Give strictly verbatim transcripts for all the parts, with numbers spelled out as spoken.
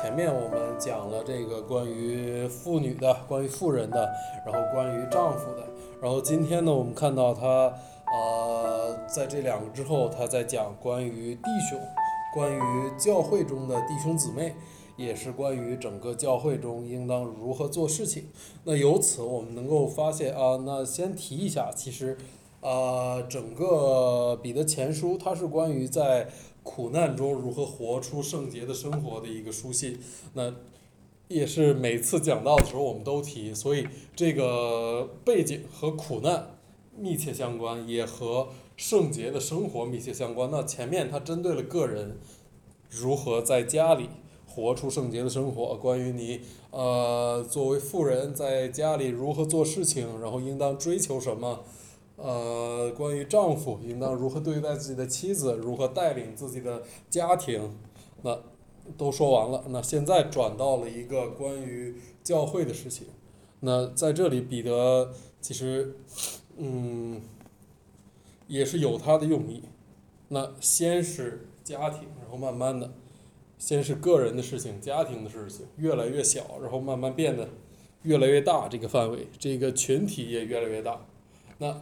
前面我们讲了这个关于妇女的、关于妇人的，然后关于丈夫的，然后今天呢，我们看到他呃，在这两个之后，他在讲关于弟兄，关于教会中的弟兄姊妹，也是关于整个教会中应当如何做事情。那由此我们能够发现啊，那先提一下，其实。呃，整个彼得前书它是关于在苦难中如何活出圣洁的生活的一个书信。那也是每次讲到的时候我们都提，所以这个背景和苦难密切相关，也和圣洁的生活密切相关。那前面他针对了个人如何在家里活出圣洁的生活，关于你呃作为妇人在家里如何做事情，然后应当追求什么。呃，关于丈夫应当如何对待自己的妻子，如何带领自己的家庭，那都说完了。那现在转到了一个关于教会的事情。那在这里，彼得其实，嗯，也是有他的用意。那先是家庭，然后慢慢的，先是个人的事情、家庭的事情，越来越小，然后慢慢变得越来越大，这个范围，这个群体也越来越大。那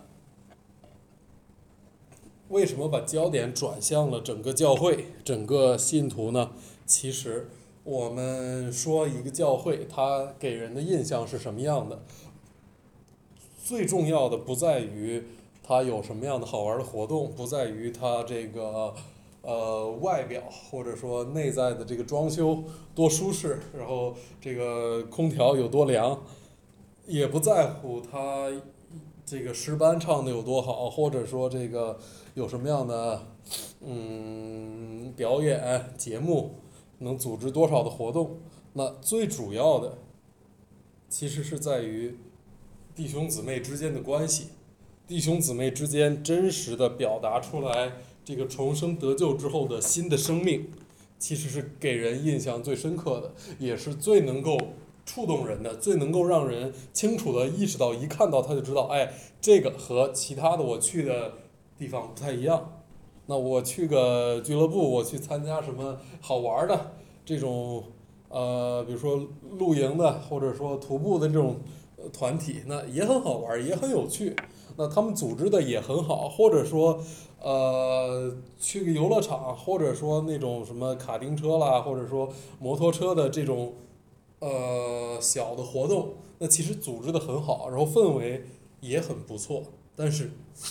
为什么把焦点转向了整个教会、整个信徒呢？其实我们说一个教会，它给人的印象是什么样的，最重要的不在于它有什么样的好玩的活动，不在于它这个呃外表或者说内在的这个装修多舒适，然后这个空调有多凉，也不在乎它这个诗班唱的有多好，或者说这个有什么样的嗯表演节目，能组织多少的活动。那最主要的其实是在于弟兄姊妹之间的关系，弟兄姊妹之间真实的表达出来这个重生得救之后的新的生命，其实是给人印象最深刻的，也是最能够触动人的，最能够让人清楚的意识到，一看到他就知道，哎，这个和其他的我去的地方不太一样。那我去个俱乐部，我去参加什么好玩的这种，呃，比如说露营的，或者说徒步的这种团体，那也很好玩，也很有趣。那他们组织的也很好，或者说，呃，去个游乐场，或者说那种什么卡丁车啦，或者说摩托车的这种呃小的活动，那其实组织的很好，然后氛围也很不错。但是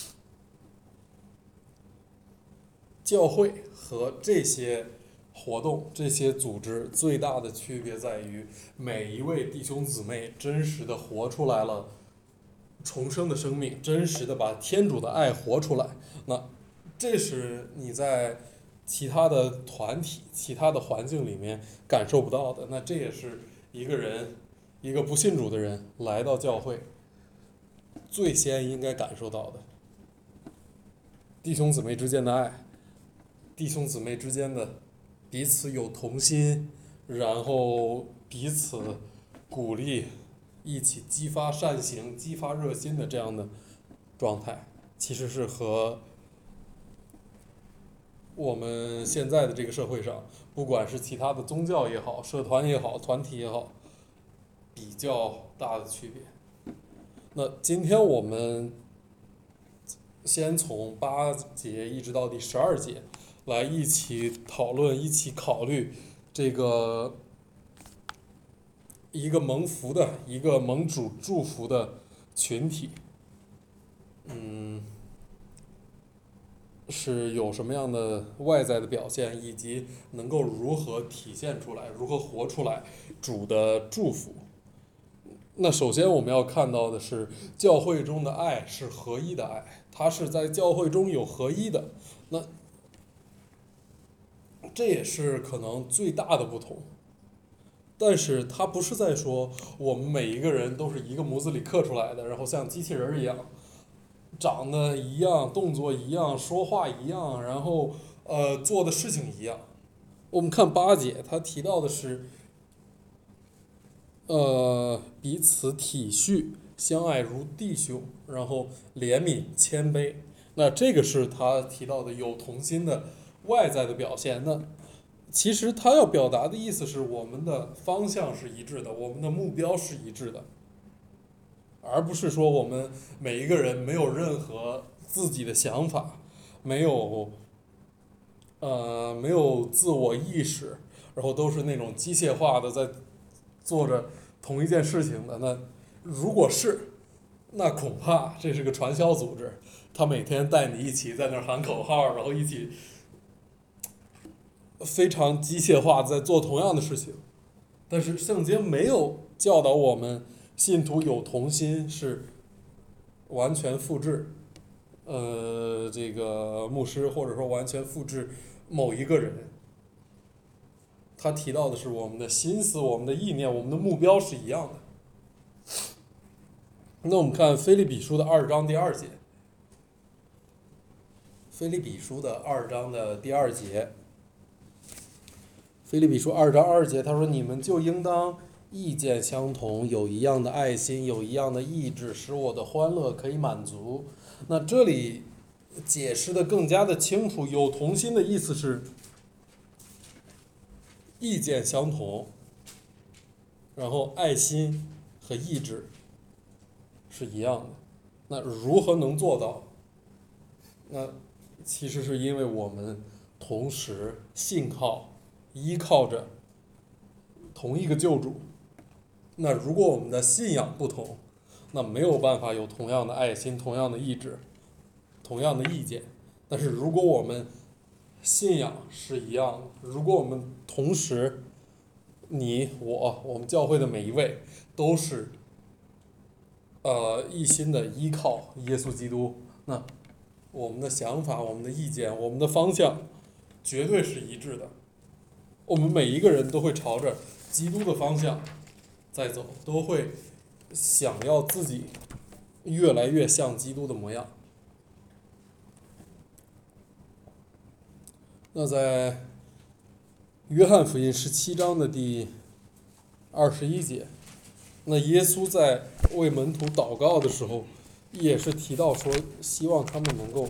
教会和这些活动、这些组织最大的区别在于，每一位弟兄姊妹真实的活出来了重生的生命，真实的把天主的爱活出来。那这是你在其他的团体、其他的环境里面感受不到的。那这也是一个人，一个不信主的人来到教会，最先应该感受到的，弟兄姊妹之间的爱，弟兄姊妹之间的彼此有同心，然后彼此鼓励，一起激发善行、激发热心的这样的状态，其实是和我们现在的这个社会上，不管是其他的宗教也好、社团也好、团体也好，比较大的区别。那今天我们先从八节一直到第十二节，来一起讨论、一起考虑这个一个蒙福的、一个蒙主祝福的群体，嗯，是有什么样的外在的表现，以及能够如何体现出来、如何活出来主的祝福。那首先我们要看到的是，教会中的爱是合一的爱，它是在教会中有合一的。那这也是可能最大的不同。但是它不是在说我们每一个人都是一个模子里刻出来的，然后像机器人一样，长得一样，动作一样，说话一样，然后呃做的事情一样。我们看八节，他提到的是呃彼此体恤，相爱如弟兄，然后怜悯谦卑。那这个是他提到的有同心的外在的表现。那其实他要表达的意思是，我们的方向是一致的，我们的目标是一致的，而不是说我们每一个人没有任何自己的想法，没有呃没有自我意识，然后都是那种机械化的在做着同一件事情的。那如果是，那恐怕这是个传销组织，他每天带你一起在那儿喊口号，然后一起非常机械化地在做同样的事情。但是圣经没有教导我们信徒有同心是完全复制，呃，这个牧师或者说完全复制某一个人。他提到的是我们的心思、我们的意念、我们的目标是一样的。那我们看腓立比书的二章第二节，腓立比书的二章的第二节，腓立比书二章二节，他说：“你们就应当意见相同，有一样的爱心，有一样的意志，使我的欢乐可以满足。”那这里解释的更加的清楚，有同心的意思是意见相同，然后爱心和意志是一样的。那如何能做到？那其实是因为我们同时信靠、依靠着同一个救主。那如果我们的信仰不同，那没有办法有同样的爱心、同样的意志、同样的意见。但是如果我们信仰是一样的，如果我们同时，你我我们教会的每一位都是呃一心的依靠耶稣基督，那我们的想法、我们的意见、我们的方向绝对是一致的。我们每一个人都会朝着基督的方向在走，都会想要自己越来越像基督的模样。那在约翰福音十七章的第二十一节，那耶稣在为门徒祷告的时候，也是提到说，希望他们能够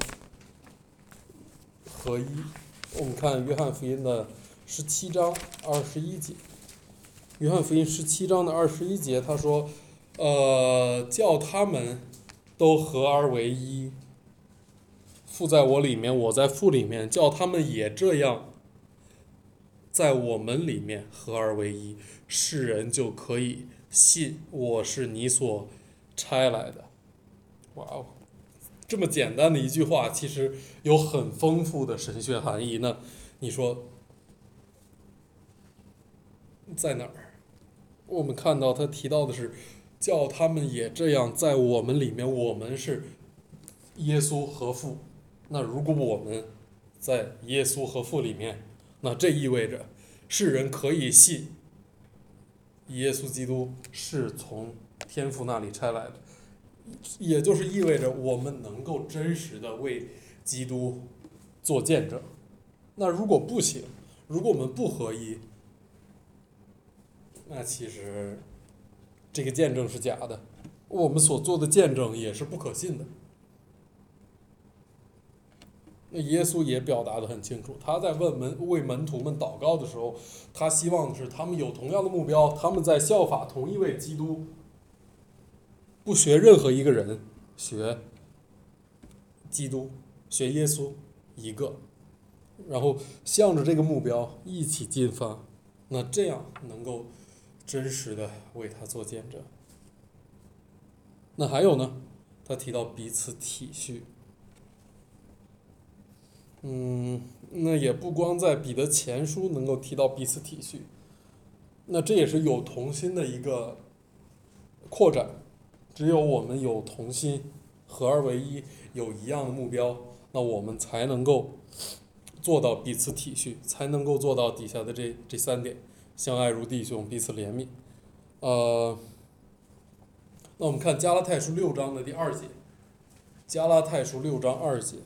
合一。我们看约翰福音的十七章二十一节，约翰福音十七章的二十一节，他说：“呃，叫他们都合而为一，父在我里面，我在父里面，叫他们也这样，在我们里面合而为一，世人就可以信我是你所差来的。”哇哦，这么简单的一句话，其实有很丰富的神学含义呢。你说在哪儿？我们看到他提到的是，叫他们也这样在我们里面，我们是耶稣和父。那如果我们在耶稣和父里面，那这意味着世人可以信耶稣基督是从天父那里差来的，也就是意味着我们能够真实的为基督做见证。那如果不行，如果我们不合一，那其实这个见证是假的，我们所做的见证也是不可信的。那耶稣也表达得很清楚，他在问门为门徒们祷告的时候，他希望的是他们有同样的目标，他们在效法同一位基督，不学任何一个人，学基督，学耶稣一个，然后向着这个目标一起进发，那这样能够真实的为他做见证。那还有呢，他提到彼此体恤。嗯，那也不光在彼得前书能够提到彼此体恤，那这也是有同心的一个扩展。只有我们有同心，合而为一，有一样的目标，那我们才能够做到彼此体恤，才能够做到底下的这这三点：相爱如弟兄，彼此怜悯。呃，那我们看加拉太书六章的第二节，加拉太书六章二节。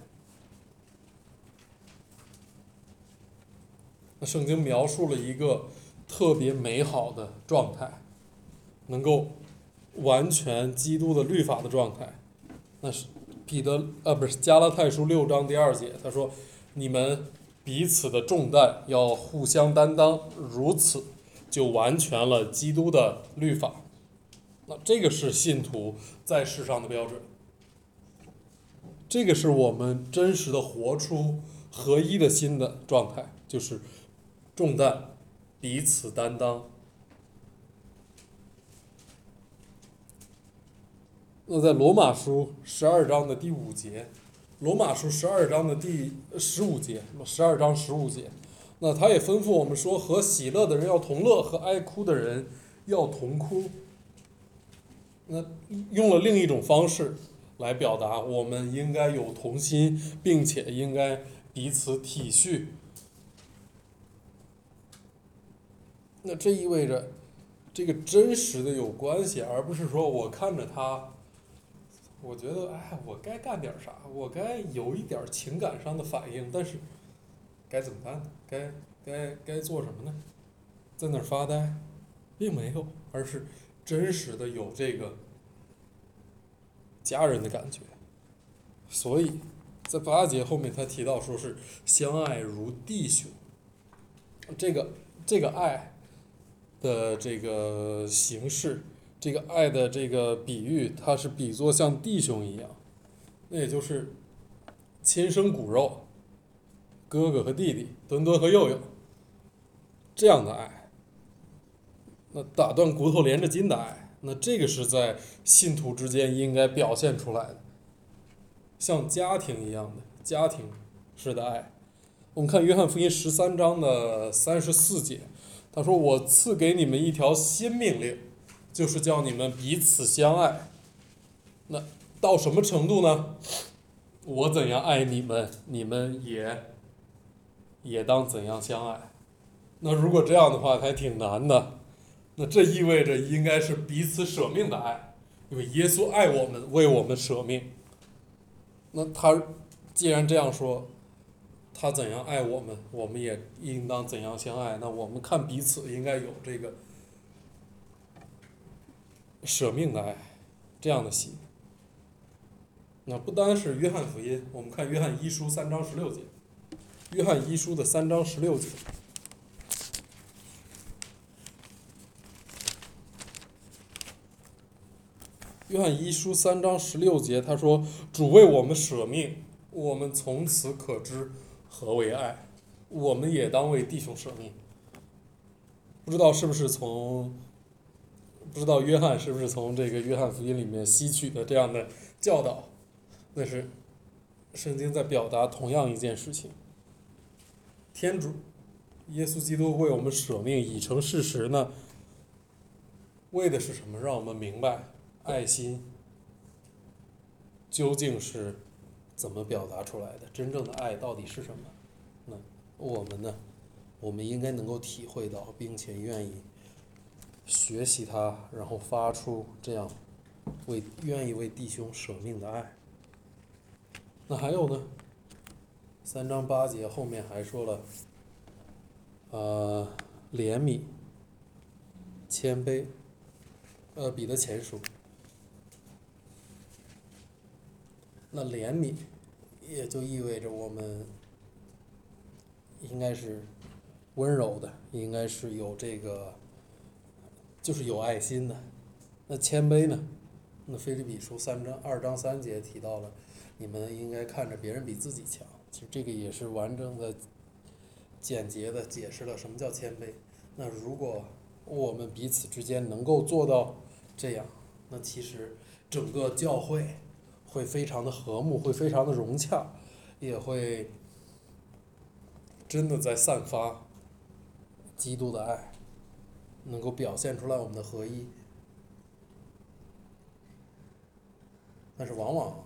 那圣经描述了一个特别美好的状态，能够完全基督的律法的状态。那是彼得呃不是加拉太书六章第二节，他说：“你们彼此的重担要互相担当，如此就完全了基督的律法。那这个是信徒在世上的标准，这个是我们真实的活出合一的心的状态，就是重担彼此担当。那在罗马书十二章的第五节，罗马书十二章的第十五节，十二章十五节，那他也吩咐我们说，和喜乐的人要同乐，和哀哭的人要同哭。那用了另一种方式来表达，我们应该有同心，并且应该彼此体恤。那这意味着这个真实的有关系，而不是说我看着他，我觉得哎，我该干点啥，我该有一点情感上的反应，但是该怎么办呢？该该该做什么呢？在那儿发呆，并没有，而是真实的有这个家人的感觉。所以在八节后面他提到说是相爱如弟兄，这个这个爱的这个形式，这个爱的这个比喻，它是比作像弟兄一样，那也就是亲生骨肉，哥哥和弟弟，墩墩和佑佑，这样的爱。那打断骨头连着筋的爱，那这个是在信徒之间应该表现出来的，像家庭一样的家庭式的爱。我们看约翰福音十三章的三十四节，他说：“我赐给你们一条新命令，就是叫你们彼此相爱。”那到什么程度呢？我怎样爱你们，你们也也当怎样相爱。那如果这样的话，还挺难的。那这意味着应该是彼此舍命的爱，因为耶稣爱我们，为我们舍命。那他既然这样说，他怎样爱我们，我们也应当怎样相爱。那我们看彼此应该有这个舍命的爱，这样的心。那不单是约翰福音，我们看约翰一书三章十六节，约翰一书的三章十六节。约翰一书三章十六节，他说：“主为我们舍命，我们从此可知何为爱。我们也当为弟兄舍命。”不知道是不是从，不知道约翰是不是从这个约翰福音里面吸取的这样的教导？那是圣经在表达同样一件事情。天主，耶稣基督为我们舍命已成事实呢，为的是什么？让我们明白爱心究竟是怎么表达出来的？真正的爱到底是什么？那我们呢？我们应该能够体会到，并且愿意学习它，然后发出这样为愿意为弟兄舍命的爱。那还有呢？三章八节后面还说了，呃，怜悯、谦卑，呃，彼得前书。那怜悯也就意味着我们应该是温柔的，应该是有这个，就是有爱心的。那谦卑呢？那腓立比书三章二章三节提到了，你们应该看着别人比自己强。其实这个也是完整的、简洁的解释了什么叫谦卑。那如果我们彼此之间能够做到这样，那其实整个教会会非常的和睦，会非常的融洽，也会真的在散发基督的爱，能够表现出来我们的合一。但是往往，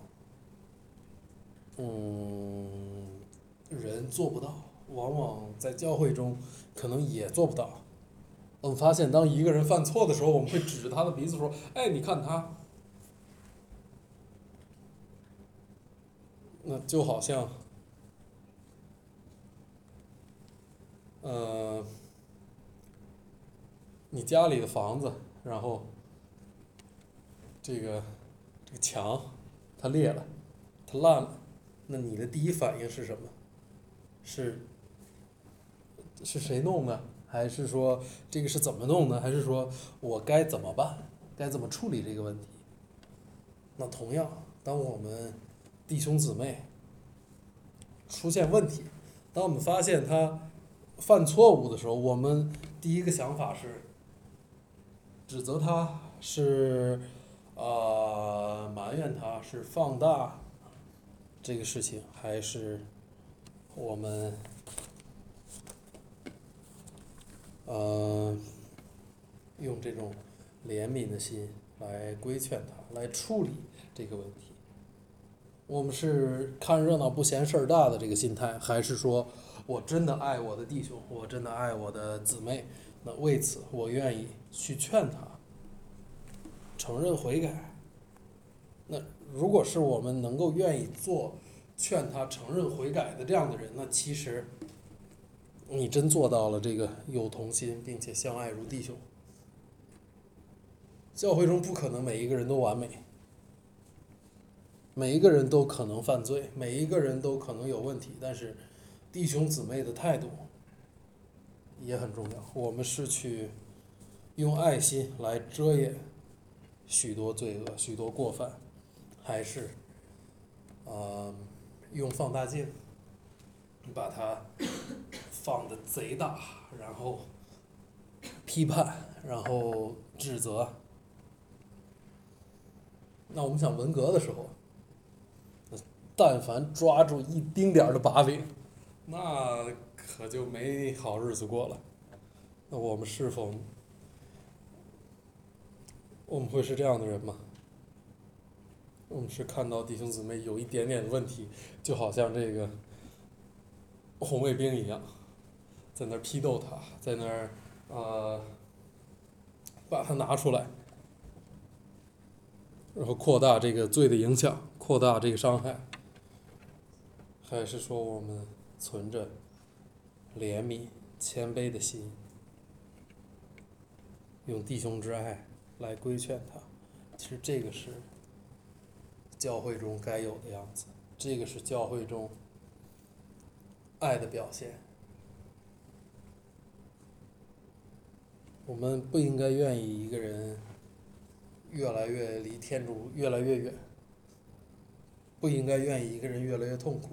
嗯，人做不到，往往在教会中可能也做不到。我们发现，当一个人犯错的时候，我们会指着他的鼻子说：“哎，你看他。”那就好像，呃，你家里的房子，然后这个这个墙它裂了，它烂了，那你的第一反应是什么？是是谁弄的，还是说这个是怎么弄的，还是说我该怎么办，该怎么处理这个问题？那同样，当我们弟兄姊妹出现问题，当我们发现他犯错误的时候，我们第一个想法是指责他，是呃埋怨他，是放大这个事情，还是我们呃用这种怜悯的心来规劝他，来处理这个问题？我们是看热闹不嫌事儿大的这个心态，还是说我真的爱我的弟兄，我真的爱我的姊妹？那为此我愿意去劝他承认悔改。那如果是我们能够愿意做劝他承认悔改的这样的人，那其实你真做到了这个有同心，并且相爱如弟兄。教会中不可能每一个人都完美，每一个人都可能犯罪，每一个人都可能有问题，但是弟兄姊妹的态度也很重要。我们是去用爱心来遮掩许多罪恶、许多过犯，还是呃用放大镜把它放得贼大，然后批判，然后指责？那我们想文革的时候，但凡抓住一丁点儿的把柄，那可就没好日子过了。那我们是否我们会是这样的人吗？我们是看到弟兄姊妹有一点点的问题，就好像这个红卫兵一样，在那儿批斗他，在那儿呃把他拿出来，然后扩大这个罪的影响，扩大这个伤害？还是说我们存着怜悯、谦卑的心，用弟兄之爱来规劝他？其实这个是教会中该有的样子，这个是教会中爱的表现。我们不应该愿意一个人越来越离天主越来越远，不应该愿意一个人越来越痛苦。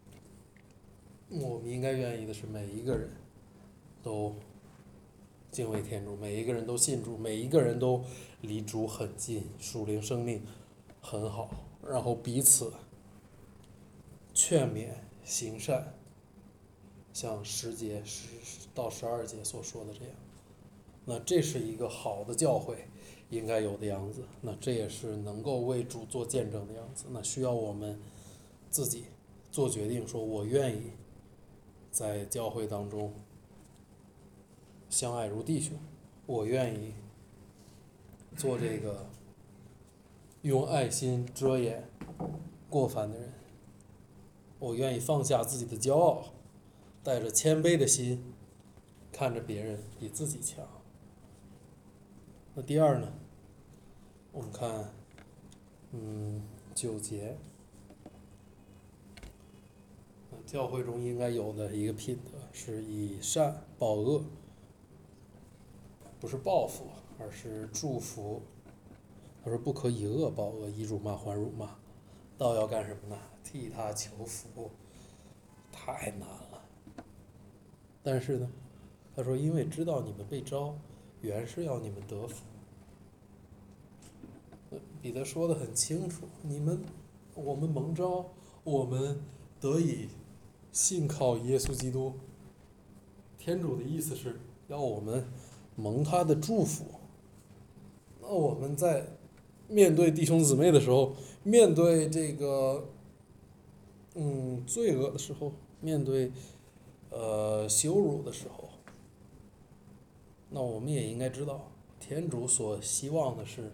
我们应该愿意的是每一个人都敬畏天主，每一个人都信主，每一个人都离主很近，属灵生命很好，然后彼此劝勉行善，像十节十到十二节所说的这样。那这是一个好的教会应该有的样子，那这也是能够为主做见证的样子。那需要我们自己做决定，说我愿意在教会当中相爱如弟兄，我愿意做这个用爱心遮掩过犯的人，我愿意放下自己的骄傲，带着谦卑的心看着别人比自己强。那第二呢，我们看嗯九节，教会中应该有的一个品德是以善报恶，不是报复，而是祝福。他说不可以恶报恶，以辱骂还辱骂，倒要干什么呢？替他求福。太难了。但是呢，他说因为知道你们被招，原是要你们得福。彼得说得很清楚，你们我们蒙召，我们得以信靠耶稣基督。天主的意思是要我们蒙他的祝福。那我们在面对弟兄姊妹的时候，面对这个嗯罪恶的时候，面对呃羞辱的时候，那我们也应该知道，天主所希望的是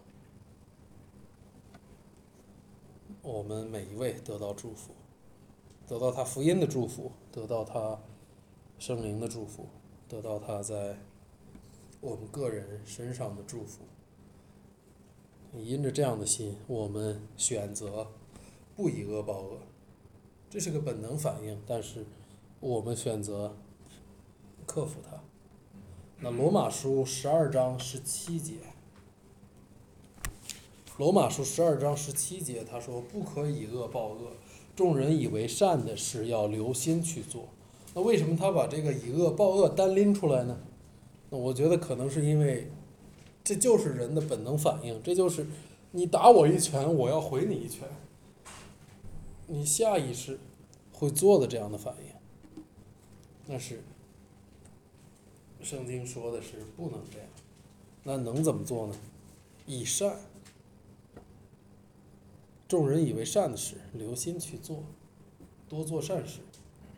我们每一位得到祝福，得到他福音的祝福，得到他圣灵的祝福，得到他在我们个人身上的祝福。因着这样的心，我们选择不以恶报恶，这是个本能反应，但是我们选择克服它。那罗马书十二章十七节，罗马书十二章十七节，他说：“不可以恶报恶，众人以为善的事要留心去做。”那为什么他把这个以恶报恶单拎出来呢？那我觉得可能是因为，这就是人的本能反应，这就是你打我一拳，我要回你一拳，你下意识会做的这样的反应。但是圣经说的是不能这样，那能怎么做呢？以善，众人以为善的事，留心去做，多做善事。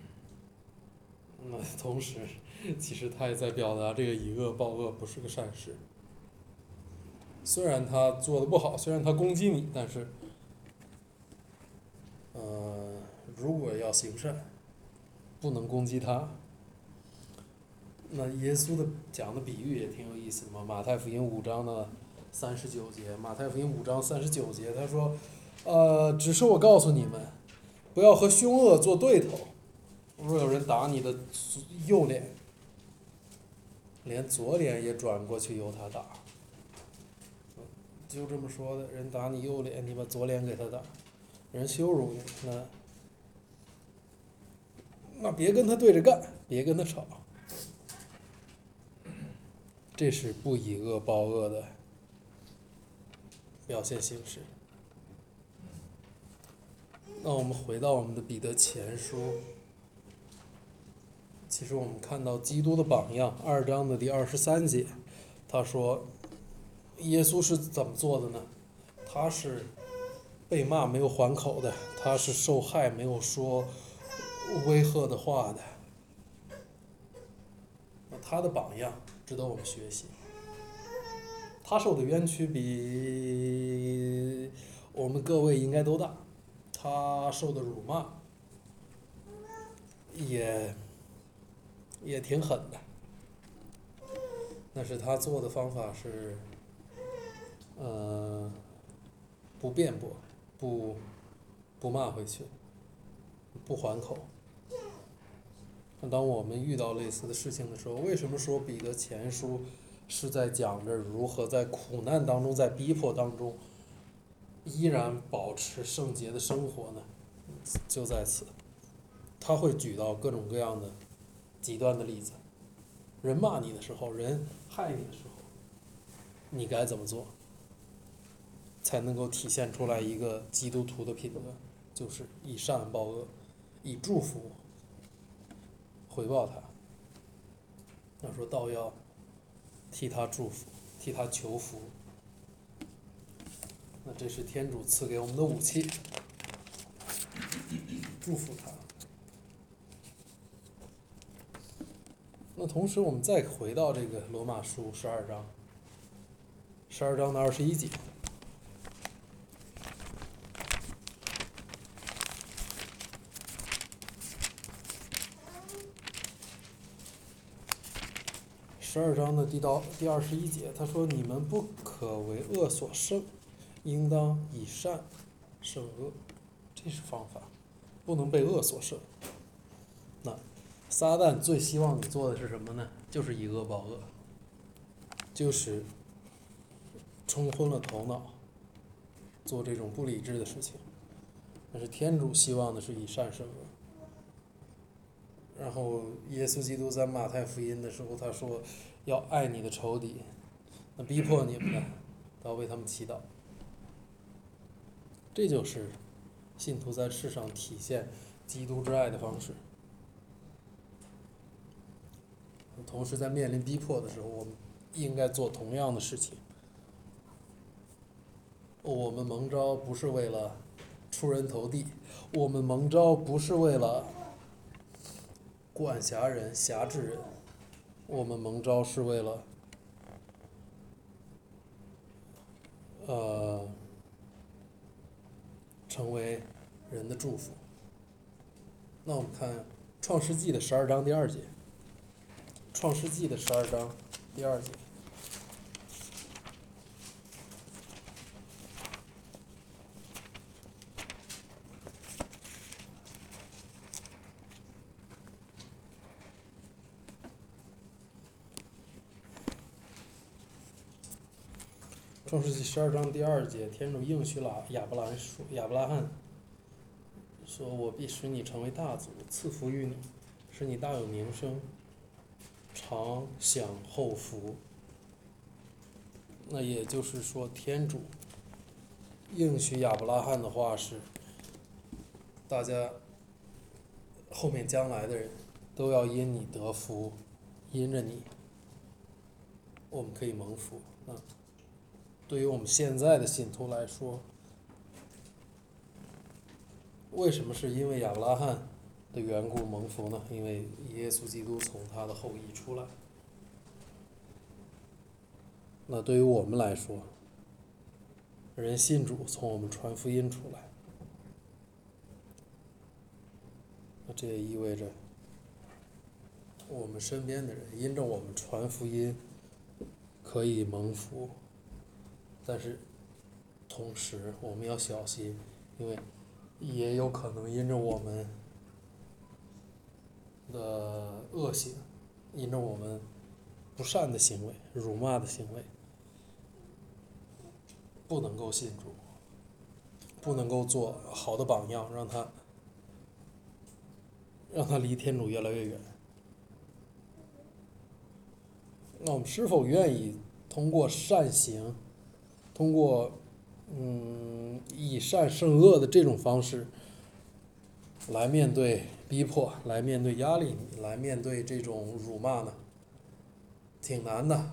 那同时，其实他也在表达这个以恶报恶不是个善事。虽然他做的不好，虽然他攻击你，但是，呃，如果要行善，不能攻击他。那耶稣的讲的比喻也挺有意思的嘛，马太福音五章的三十九节，马太福音五章三十九节，他说，呃，只是我告诉你们，不要和凶恶做对头。若有人打你的右脸，连左脸也转过去由他打。就这么说的，人打你右脸，你把左脸给他打；人羞辱你，那那别跟他对着干，别跟他吵。这是不以恶报恶的表现形式。那我们回到我们的彼得前书，其实我们看到基督的榜样，二章的第二十三节，他说，耶稣是怎么做的呢？他是被骂没有还口的，他是受害没有说威吓的话的。他的榜样值得我们学习。他受的冤屈比我们各位应该都大，他受的辱骂也也挺狠的，但是他做的方法是，呃，不辩驳，不不骂回去，不还口。那当我们遇到类似的事情的时候，为什么说彼得前书是在讲着如何在苦难当中，在逼迫当中，依然保持圣洁的生活呢？就在此，他会举到各种各样的极端的例子。人骂你的时候，人害你的时候，你该怎么做，才能够体现出来一个基督徒的品格？就是以善报恶，以祝福回报他。那说道要替他祝福，替他求福。那这是天主赐给我们的武器，祝福他。那同时，我们再回到这个罗马书十二章，十二章的二十一节。十二章的第到第二十一节，他说：“你们不可为恶所胜，应当以善胜恶。”这是方法，不能被恶所胜。那撒旦最希望你做的是什么呢？就是以恶报恶，就是冲昏了头脑，做这种不理智的事情。但是天主希望的是以善胜恶。然后耶稣基督在马太福音的时候，他说要爱你的仇敌，那逼迫你们的，都要为他们祈祷。这就是信徒在世上体现基督之爱的方式。同时，在面临逼迫的时候，我们应该做同样的事情。我们蒙召不是为了出人头地，我们蒙召不是为了管辖人、辖制人，我们蒙召是为了，呃，成为人的祝福。那我们看《创世纪》的十二章第二节，《创世纪》的十二章第二节。 创世纪十二章第二节，天主应许了亚伯兰说：“亚伯拉罕说，我必使你成为大族，赐福于你，使你大有名声，常享后福。”那也就是说，天主应许亚伯拉罕的话是，大家后面将来的人都要因你得福，因着你，我们可以蒙福。那对于我们现在的信徒来说，为什么是因为亚伯拉罕的缘故蒙福呢？因为耶稣基督从他的后裔出来。那对于我们来说，人信主从我们传福音出来，那这也意味着我们身边的人因着我们传福音可以蒙福，但是同时我们要小心，因为也有可能因着我们的恶行，因着我们不善的行为、辱骂的行为，不能够信主，不能够做好的榜样，让他让他离天主越来越远。那我们是否愿意通过善行，通过嗯以善胜恶的这种方式来面对逼迫，来面对压力，来面对这种辱骂呢？挺难的，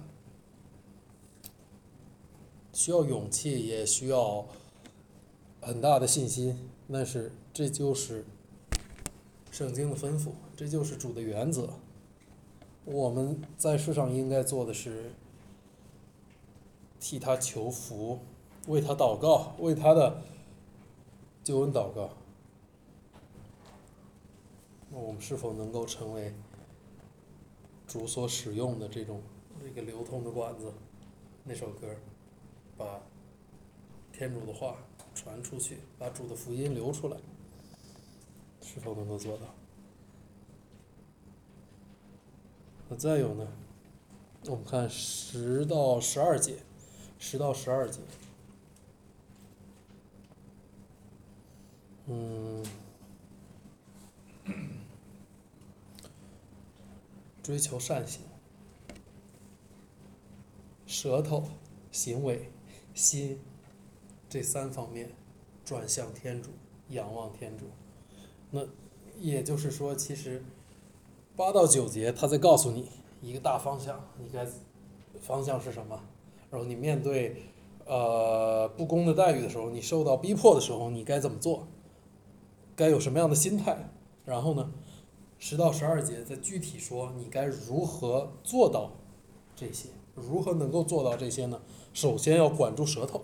需要勇气，也需要很大的信心。但是这就是圣经的吩咐，这就是主的原则。我们在世上应该做的是替他求福，为他祷告，为他的救恩祷告。那我们是否能够成为主所使用的这种这个流通的管子？那首歌，把天主的话传出去，把主的福音流出来，是否能够做到？那再有呢，我们看十到十二节，十到十二节，嗯，追求善行，舌头、行为、心这三方面转向天主，仰望天主。那也就是说，其实八到九节他在告诉你一个大方向，你该方向是什么？然后你面对呃不公的待遇的时候，你受到逼迫的时候，你该怎么做？该有什么样的心态？然后呢，十到十二节再具体说你该如何做到这些，如何能够做到这些呢？首先要管住舌头。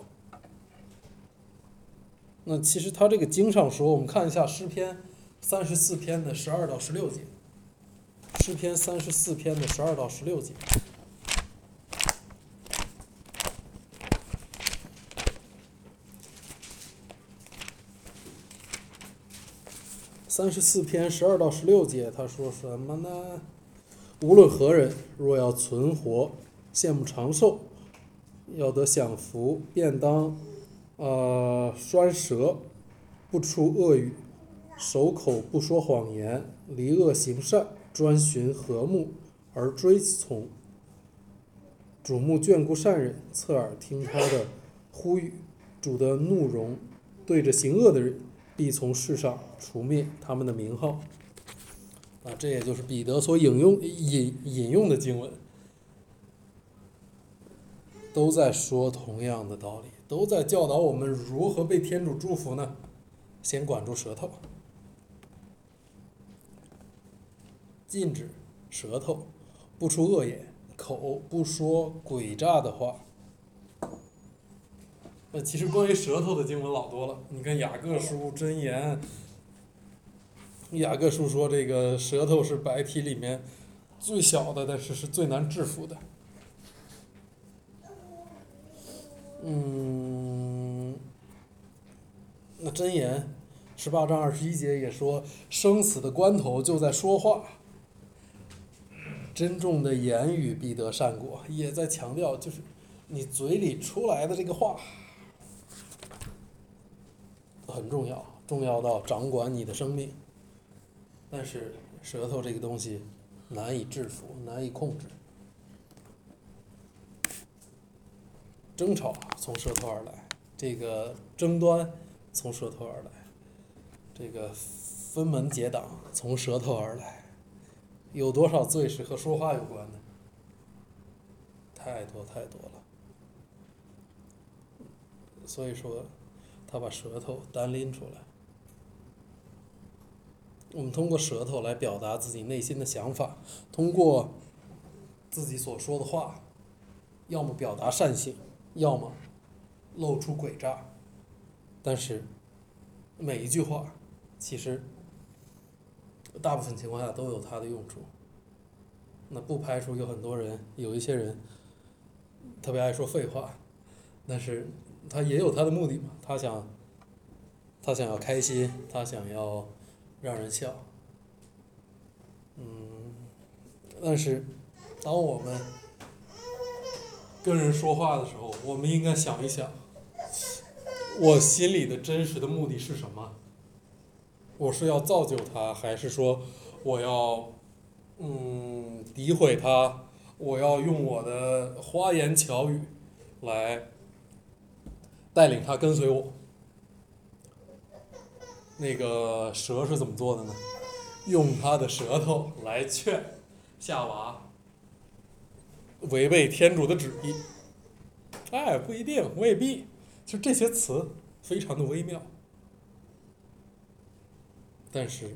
那其实他这个经上说，我们看一下诗篇三十四篇的十二到十六节。诗篇三十四篇的十二到十六节。三十四篇十二到十六节，他说什么呢？无论何人，若要存活，羡慕长寿，要得享福，便当呃拴舌，不出恶语，守口不说谎言，离恶行善，专寻和睦，而追从。主目眷顾善人，侧耳听他的呼吁。主的怒容对着行恶的人，必从世上除灭他们的名号。啊，这也就是彼得所引用引引用的经文，都在说同样的道理，都在教导我们如何被天主祝福呢？先管住舌头，禁止舌头不出恶言，口不说诡诈的话。那其实关于舌头的经文老多了，你看雅各书、箴言，雅各书说这个舌头是百体里面最小的，但是是最难制服的。嗯，那箴言十八章二十一节也说，生死的关头就在说话，珍重的言语必得善果，也在强调就是你嘴里出来的这个话很重要，重要到掌管你的生命。但是舌头这个东西难以制服，难以控制。争吵从舌头而来，这个争端从舌头而来，这个分门结党从舌头而来。有多少罪是和说话有关的？太多太多了。所以说，他把舌头单拎出来。我们通过舌头来表达自己内心的想法，通过自己所说的话，要么表达善性，要么露出诡诈。但是每一句话，其实大部分情况下都有它的用处。那不排除有很多人，有一些人特别爱说废话，但是他也有他的目的嘛，他想他想要开心，他想要让人笑。嗯，但是当我们跟人说话的时候，我们应该想一想，我心里的真实的目的是什么？我是要造就他，还是说我要嗯诋毁他？我要用我的花言巧语来带领他跟随我？那个蛇是怎么做的呢？用他的舌头来劝夏娃违背天主的旨意。哎，不一定，未必。就这些词非常的微妙，但是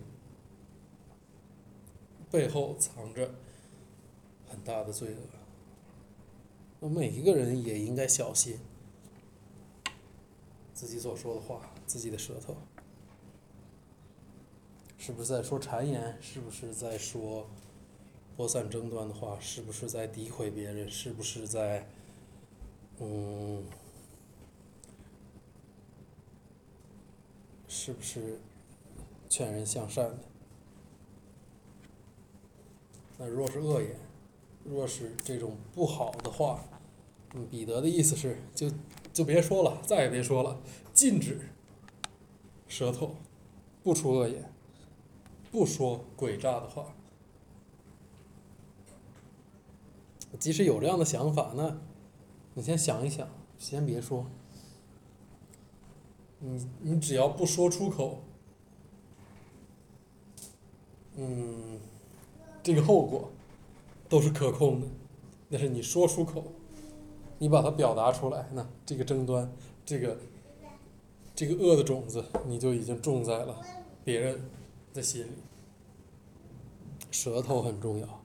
背后藏着很大的罪恶。那每一个人也应该小心自己所说的话，自己的舌头是不是在说谗言，是不是在说播散争端的话，是不是在诋毁别人，是不是在嗯，是不是劝人向善的？那若是恶言，若是这种不好的话，嗯，彼得的意思是就就别说了，再也别说了，禁止舌头不出恶言，不说诡诈的话。即使有这样的想法，那你先想一想，先别说。你你只要不说出口，嗯，这个后果都是可控的。但是你说出口，你把它表达出来，那这个争端，这个这个恶的种子，你就已经种在了别人的心里。舌头很重要，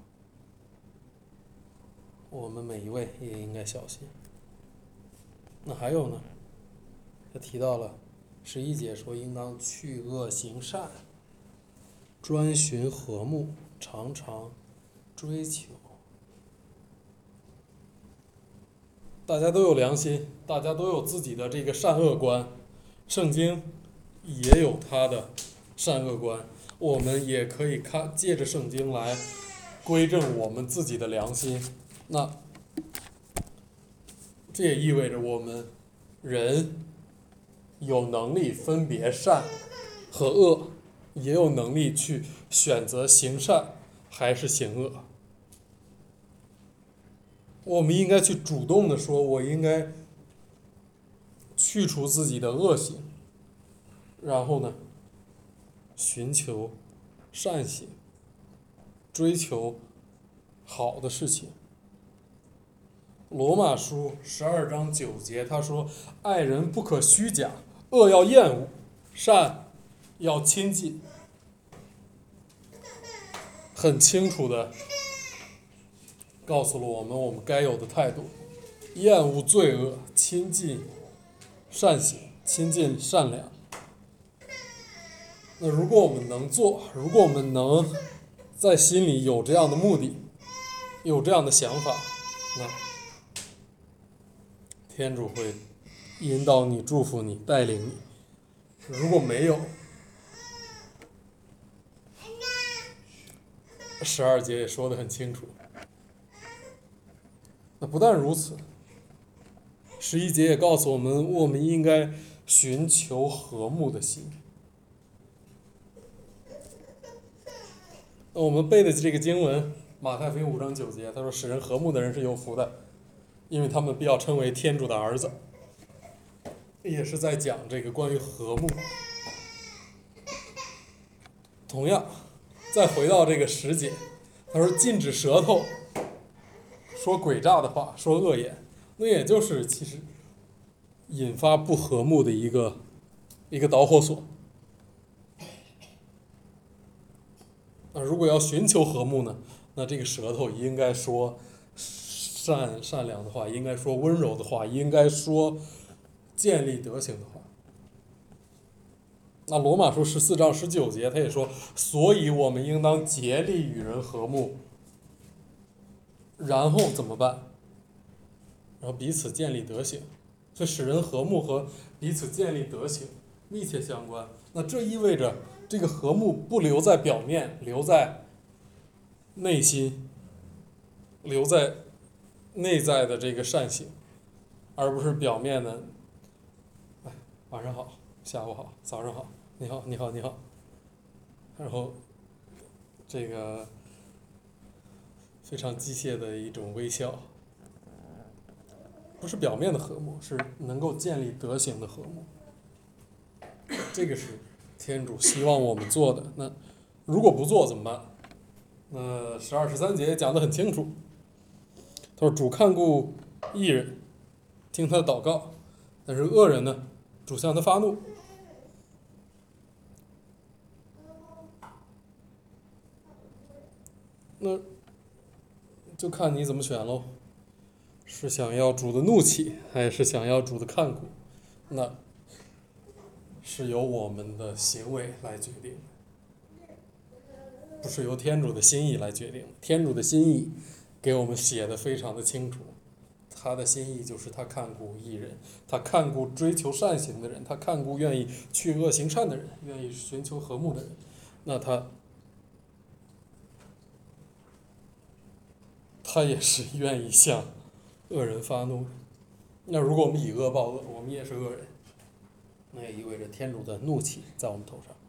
我们每一位也应该小心。那还有呢？他提到了十一节说，应当去恶行善，专寻和睦，常常追求。大家都有良心，大家都有自己的这个善恶观，圣经也有它的善恶观，我们也可以看借着圣经来归正我们自己的良心。那这也意味着我们人有能力分别善和恶，也有能力去选择行善还是行恶。我们应该去主动的说，我应该去除自己的恶行，然后呢，寻求善行，追求好的事情。罗马书十二章九节他说，爱人不可虚假，恶要厌恶，善要亲近。很清楚的告诉了我们我们该有的态度：厌恶罪恶，亲近善行，亲近善良。那如果我们能做，如果我们能在心里有这样的目的，有这样的想法，那天主会引导你、祝福你、带领你。如果没有，十二节也说得很清楚。那不但如此， 十一节也告诉我们，我们应该寻求和睦的心。那我们背的这个经文，马太福音五章九节，他说：“使人和睦的人是有福的，因为他们必要称为天主的儿子。”也是在讲这个关于和睦。同样，再回到这个十节，他说禁止舌头说诡诈的话，说恶言，那也就是其实引发不和睦的一个一个导火索。那如果要寻求和睦呢，那这个舌头应该说善善良的话，应该说温柔的话，应该说建立德行的话。那罗马书十四章十九节，他也说，所以我们应当竭力与人和睦，然后怎么办？然后彼此建立德行。所以使人和睦和彼此建立德行密切相关。那这意味着这个和睦不留在表面，留在内心，留在内在的这个善行，而不是表面的。哎，晚上好，下午好，早上好，你好，你好，你好。然后这个非常机械的一种微笑，不是表面的和睦，是能够建立德行的和睦。这个是天主希望我们做的。那如果不做怎么办？那十二十三节讲得很清楚，他说主看顾义人，听他的祷告，但是恶人呢，主向他发怒。那就看你怎么选喽，是想要主的怒气，还是想要主的看顾？那是由我们的行为来决定的，不是由天主的心意来决定的。天主的心意给我们写的非常的清楚，他的心意就是他看顾义人，他看顾追求善行的人，他看顾愿意去恶行善的人，愿意寻求和睦的人。那他他也是愿意向恶人发怒。那如果我们以恶报恶，我们也是恶人，那也意味着天主的怒气在我们头上。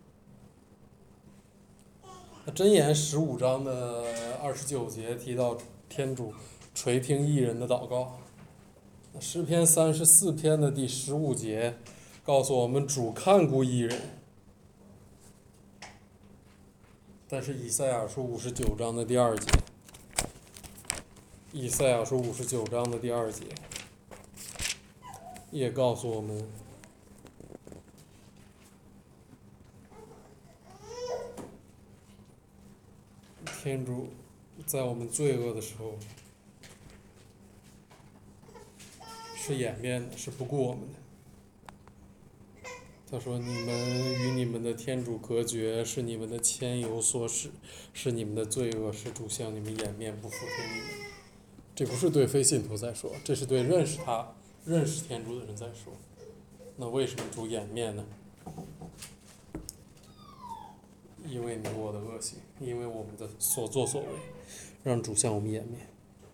那箴言十五章的二十九节提到天主垂听义人的祷告。那诗篇三十四篇的第十五节告诉我们主看顾义人。但是以赛亚书五十九章的第二节，以赛亚书五十九章的第二节也告诉我们，天主在我们罪恶的时候是掩面的，是不顾我们的。他说：“你们与你们的天主隔绝，是你们的愆尤所使，是你们的罪恶，是主向你们掩面，不服听你们。”这不是对非信徒在说，这是对认识他、认识天主的人在说。那为什么主掩面呢？因为你我的恶行，因为我们的所作所为，让主向我们掩面。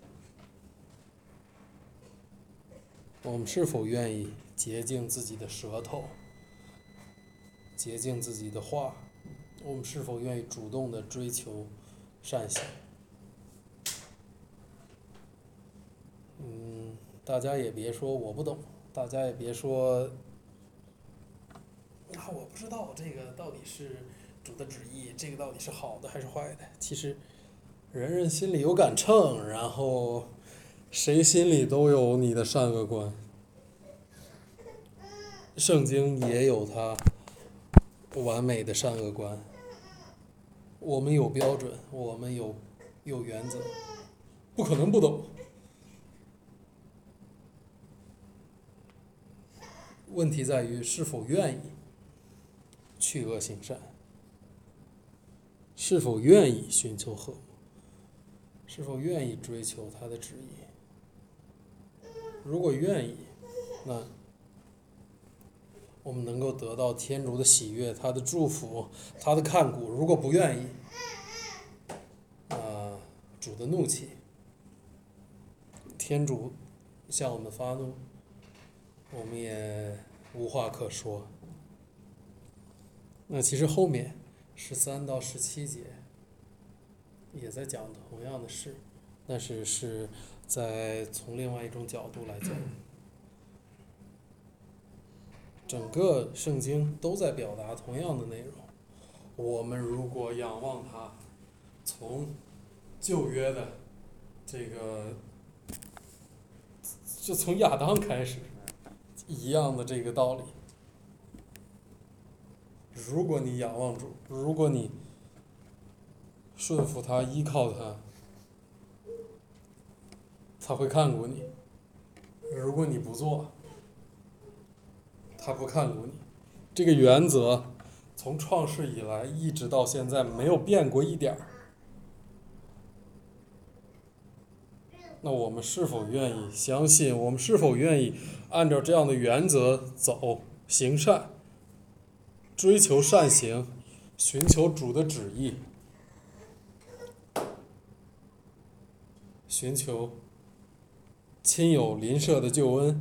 我们是否愿意洁净自己的舌头，洁净自己的话？我们是否愿意主动的追求善行？嗯，大家也别说我不懂，大家也别说啊，我不知道这个到底是主的旨意，这个到底是好的还是坏的。其实人人心里有杆秤，然后谁心里都有你的善恶观。圣经也有它完美的善恶观。我们有标准，我们有有原则，不可能不懂。问题在于是否愿意去恶行善，是否愿意寻求和睦，是否愿意追求他的旨意。如果愿意，那我们能够得到天主的喜悦，他的祝福，他的看顾。如果不愿意，啊，主的怒气，天主向我们发怒， 我们也无话可说。那其实后面十三到十七节也在讲同样的事，但是是在从另外一种角度来讲。整个圣经都在表达同样的内容。我们如果仰望它，从旧约的这个，就从亚当开始，一样的这个道理。如果你仰望主，如果你顺服他，依靠他，他会看顾你；如果你不做，他不看顾你。这个原则从创世以来一直到现在没有变过一点儿。那我们是否愿意相信？我们是否愿意按照这样的原则走，行善，追求善行，寻求主的旨意，寻求亲友邻舍的救恩，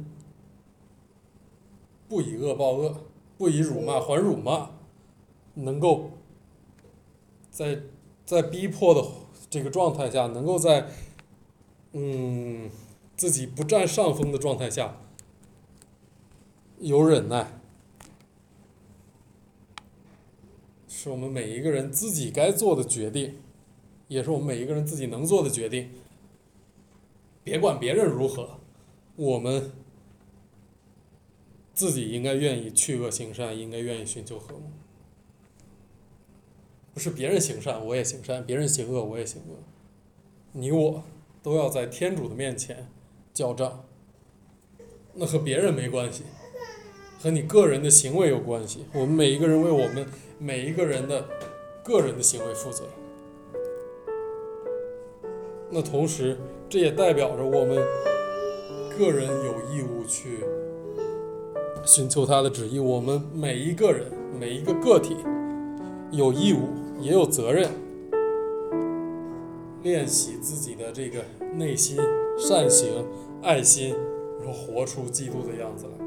不以恶报恶，不以辱骂还辱骂，能够在在逼迫的这个状态下，能够在嗯自己不占上风的状态下有忍耐，是我们每一个人自己该做的决定，也是我们每一个人自己能做的决定。别管别人如何，我们自己应该愿意去恶行善，应该愿意寻求和睦。不是别人行善我也行善，别人行恶我也行恶，你我都要在天主的面前交账。那和别人没关系，和你个人的行为有关系。我们每一个人为我们每一个人的个人的行为负责。那同时，这也代表着我们个人有义务去寻求他的旨意。我们每一个人，每一个个体，有义务也有责任，练习自己的这个内心善行、爱心，然后活出基督的样子来。